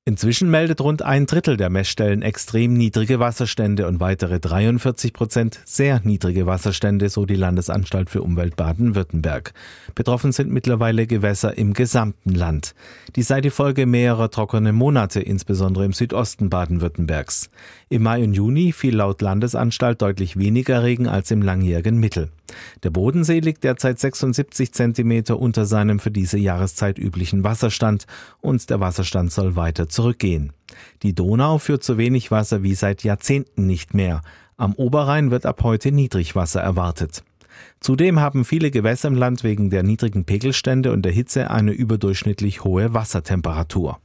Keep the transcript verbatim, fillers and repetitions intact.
Inzwischen meldet rund ein Drittel der Messstellen extrem niedrige Wasserstände und weitere dreiundvierzig Prozent sehr niedrige Wasserstände, so die Landesanstalt für Umwelt Baden-Württemberg. Betroffen sind mittlerweile Gewässer im gesamten Land. Dies sei die Folge mehrerer trockener Monate, insbesondere im Südosten Baden-Württembergs. Im Mai und Juni fiel laut Landesanstalt deutlich weniger Regen als im langjährigen Mittel. Der Bodensee liegt derzeit sechsundsiebzig Zentimeter unter seinem für diese Jahreszeit üblichen Wasserstand und der Wasserstand soll weiter zurückgehen. Die Donau führt so wenig Wasser wie seit Jahrzehnten nicht mehr. Am Oberrhein wird ab heute Niedrigwasser erwartet. Zudem haben viele Gewässer im Land wegen der niedrigen Pegelstände und der Hitze eine überdurchschnittlich hohe Wassertemperatur.